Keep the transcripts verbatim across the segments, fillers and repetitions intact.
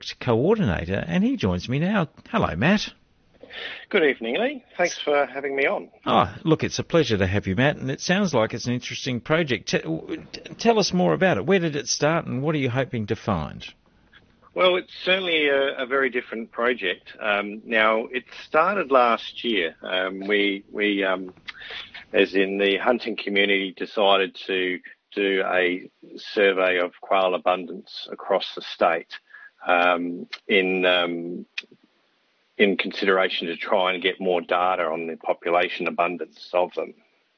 coordinator, and he joins me now. Hello, Matt. Good evening, Lee. Thanks for having me on. Oh, look, it's a pleasure to have you, Matt, and it sounds like it's an interesting project. T- tell us more about it. Where did it start, and what are you hoping to find? Well, it's certainly a, a very different project. Um, now, it started last year. Um, we, we um, as in the hunting community, decided to do a survey of quail abundance across the state um, in um, in consideration to try and get more data on the population abundance of them.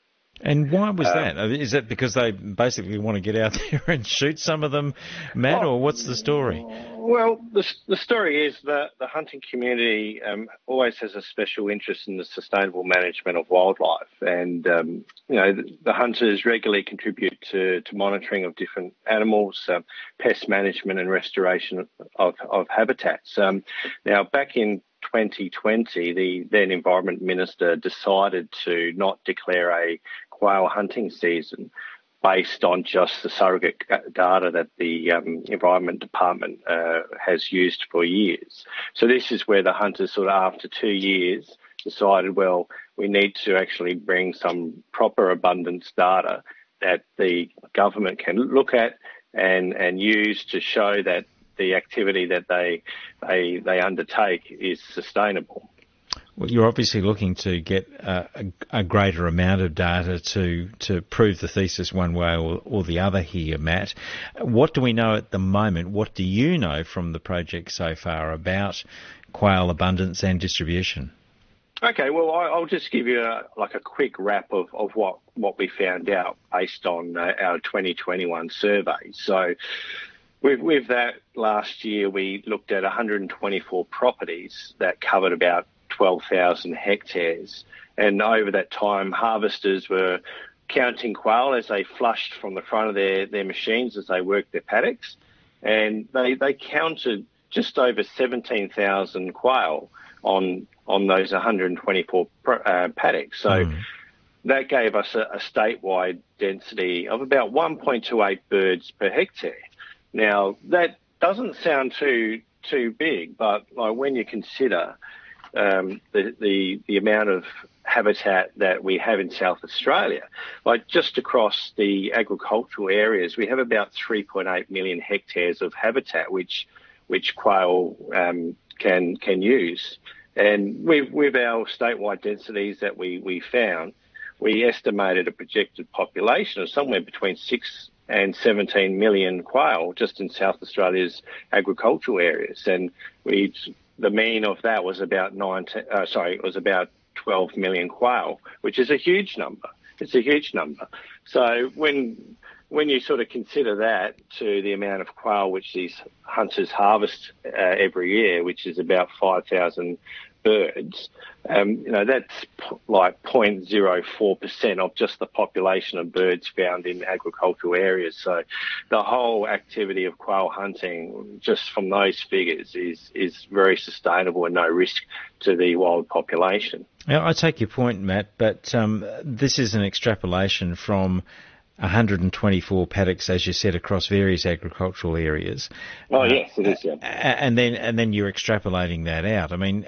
And why was um, that? Is that because they basically want to get out there and shoot some of them, Matt, well, or what's the story? Well, the, the story is that the hunting community um, always has a special interest in the sustainable management of wildlife. And, um, you know, the, the hunters regularly contribute to, to monitoring of different animals, um, pest management and restoration of, of habitats. Um, now, back in twenty twenty, the then Environment Minister decided to not declare a quail hunting season based on just the surrogate data that the um, Environment Department uh, has used for years. So this is where the hunters sort of after two years decided, well, we need to actually bring some proper abundance data that the government can look at and, and use to show that the activity that they they they undertake is sustainable. Well, you're obviously looking to get a, a, a greater amount of data to, to prove the thesis one way or, or the other here, Matt. What do we know at the moment? What do you know from the project so far about quail abundance and distribution? Okay, well, I'll just give you a, like a quick wrap of, of what, what we found out based on uh, our twenty twenty-one survey. So With, with that, last year we looked at one hundred twenty-four properties that covered about twelve thousand hectares. And over that time, harvesters were counting quail as they flushed from the front of their, their machines as they worked their paddocks. And they, they counted just over seventeen thousand quail on on those one hundred twenty-four uh, paddocks. So mm. that gave us a, a statewide density of about one point two eight birds per hectare. Now, that doesn't sound too too big, but like, when you consider um, the, the the amount of habitat that we have in South Australia, like just across the agricultural areas, we have about three point eight million hectares of habitat which which quail um, can can use. And with, with our statewide densities that we, we found, we estimated a projected population of somewhere between six and seventeen million quail just in South Australia's agricultural areas, and we the mean of that was about nineteen. Uh, sorry, it was about twelve million quail, which is a huge number. It's a huge number. So when when you sort of consider that to the amount of quail which these hunters harvest uh, every year, which is about five thousand birds, um, you know, that's p- like zero point zero four percent of just the population of birds found in agricultural areas. So the whole activity of quail hunting, just from those figures, is, is very sustainable and no risk to the wild population. Now, I take your point, Matt, but um, this is an extrapolation from one hundred twenty-four paddocks, as you said, across various agricultural areas. Oh, uh, yes, it is, yeah. And then, and then you're extrapolating that out. I mean,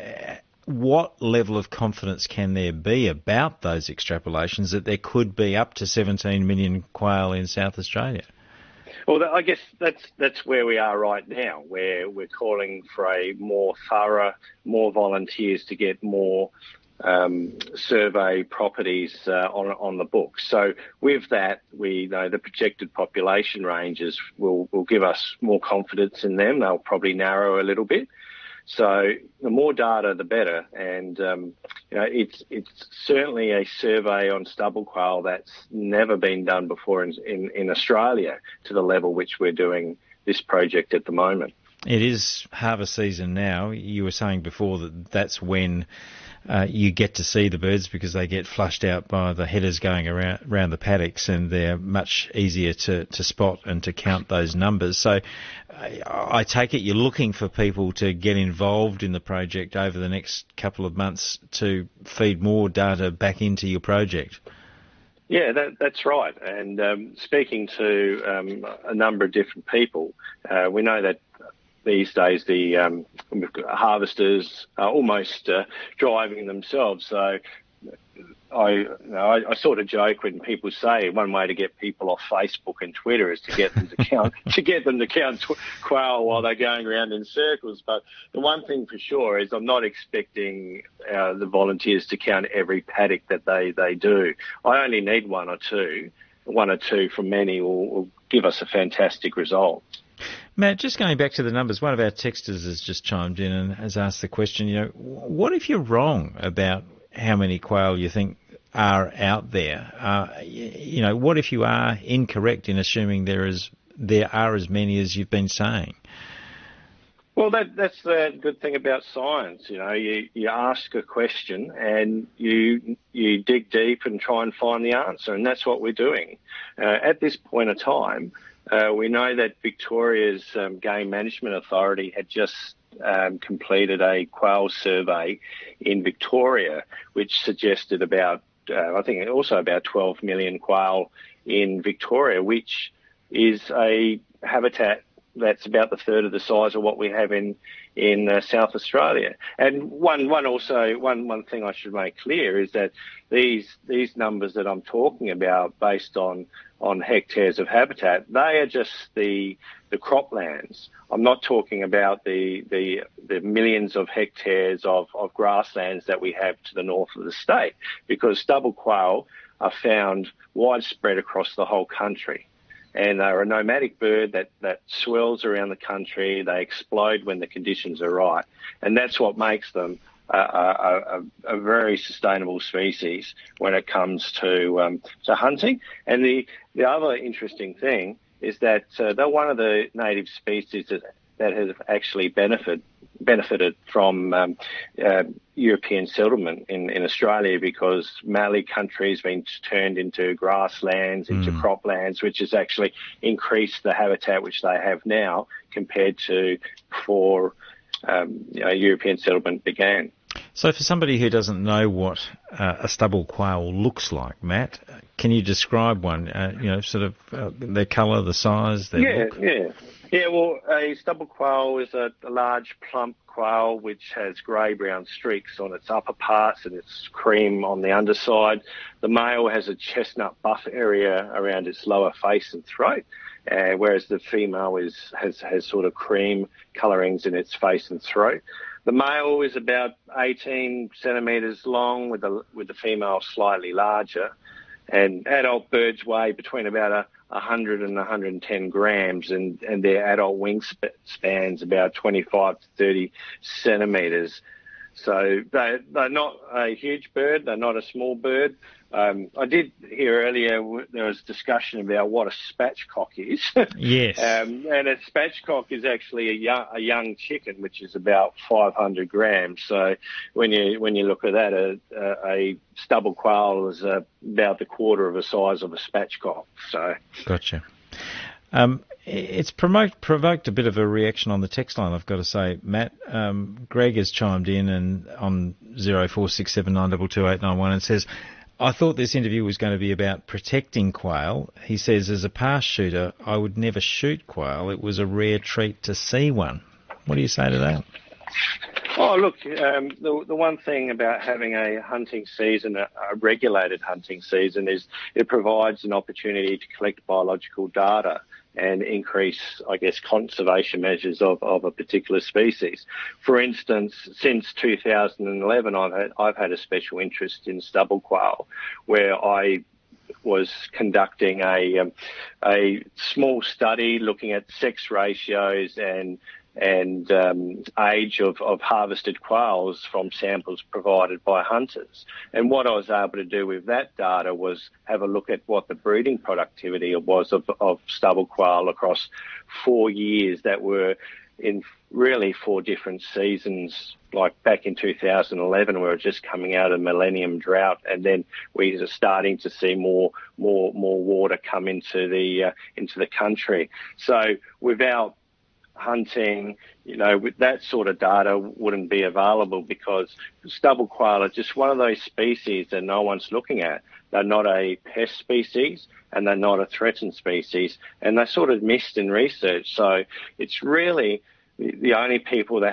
what level of confidence can there be about those extrapolations that there could be up to seventeen million quail in South Australia? Well, I guess that's that's where we are right now, where we're calling for a more thorough, more volunteers to get more um, survey properties uh, on on the books. So with that, we know the projected population ranges will, will give us more confidence in them. They'll probably narrow a little bit. So the more data, the better. And, um, you know, it's it's certainly a survey on stubble quail that's never been done before in, in, in Australia to the level which we're doing this project at the moment. It is harvest season now. You were saying before that that's when uh, you get to see the birds because they get flushed out by the headers going around, around the paddocks, and they're much easier to, to spot and to count those numbers. So I, I take it you're looking for people to get involved in the project over the next couple of months to feed more data back into your project. Yeah, that, that's right. And um, speaking to um, a number of different people, uh, we know that these days the um, harvesters are almost uh, driving themselves. So I, you know, I, I sort of joke when people say one way to get people off Facebook and Twitter is to get them to count to get them to count tw- quail while they're going around in circles. But the one thing for sure is I'm not expecting uh, the volunteers to count every paddock that they, they do. I only need one or two. One or two from many will, will give us a fantastic result. Matt, just going back to the numbers, one of our texters has just chimed in and has asked the question, you know, what if you're wrong about how many quail you think are out there? Uh, you know, what if you are incorrect in assuming there is there are as many as you've been saying? Well, that, that's the good thing about science. You know, you, you ask a question and you you dig deep and try and find the answer, and that's what we're doing. Uh, at this point in time, uh, we know that Victoria's um, Game Management Authority had just um, completed a quail survey in Victoria, which suggested about, uh, I think also about twelve million quail in Victoria, which is a habitat that's about the third of the size of what we have in in uh, South Australia. And one one also one one thing I should make clear is that these these numbers that I'm talking about, based on on hectares of habitat, they are just the the croplands. I'm not talking about the the the millions of hectares of of grasslands that we have to the north of the state, because stubble quail are found widespread across the whole country. And they're a nomadic bird that, that swirls around the country. They explode when the conditions are right. And that's what makes them a, a, a, a very sustainable species when it comes to um, to hunting. And the, the other interesting thing is that uh, they're one of the native species that, that have actually benefit, benefited from um, uh, European settlement in, in Australia, because Mallee country has been turned into grasslands, into mm. croplands, which has actually increased the habitat which they have now compared to before um, you know, European settlement began. So for somebody who doesn't know what uh, a stubble quail looks like, Matt, can you describe one, uh, you know, sort of uh, their colour, the size, their yeah, look? Yeah, yeah. Well, a stubble quail is a, a large, plump quail which has grey-brown streaks on its upper parts and its cream on the underside. The male has a chestnut buff area around its lower face and throat, uh, whereas the female is has, has sort of cream colourings in its face and throat. The male is about eighteen centimetres long, with the with the female slightly larger, and adult birds weigh between about a one hundred and one hundred ten grams, and, and their adult wingspan's about twenty-five to thirty centimetres. So they, they're not a huge bird, they're not a small bird. Um, I did hear earlier there was discussion about what a spatchcock is. Yes. um, and a spatchcock is actually a young, a young chicken, which is about five hundred grams. So when you when you look at that, a, a stubble quail is uh, about the quarter of the size of a spatchcock. So. Gotcha. Um, it's promote, provoked a bit of a reaction on the text line, I've got to say, Matt. Um, Greg has chimed in and on zero four six seven nine two two eight nine one and says, I thought this interview was going to be about protecting quail. He says, as a past shooter, I would never shoot quail. It was a rare treat to see one. What do you say to that? Oh, look, um, the, the one thing about having a hunting season, a, a regulated hunting season, is it provides an opportunity to collect biological data and increase, I guess, conservation measures of, of a particular species. For instance, since two thousand eleven, I've had, I've had a special interest in stubble quail, where I was conducting a um, a small study looking at sex ratios and and um, age of, of harvested quails from samples provided by hunters. And what I was able to do with that data was have a look at what the breeding productivity was of, of stubble quail across four years that were in really four different seasons. Like back in two thousand eleven, we were just coming out of millennium drought, and then we were starting to see more, more, more water come into the uh, into the country. So without hunting, you know, with that sort of data wouldn't be available, because stubble quail are just one of those species that no one's looking at. They're not a pest species and they're not a threatened species, and they're sort of missed in research. So it's really the only people that